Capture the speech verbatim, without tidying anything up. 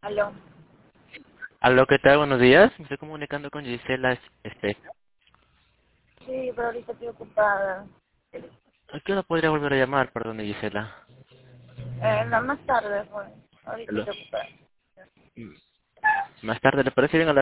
Aló. Aló, ¿qué tal? Buenos días. Me estoy comunicando con Gisela. Este, Sí, pero ahorita estoy ocupada. ¿a qué hora podría volver a llamar? Perdón, Gisela. Eh, no, más tarde, pues. Ahorita Aló. estoy ocupada. Mm, Más tarde, ¿le parece bien a la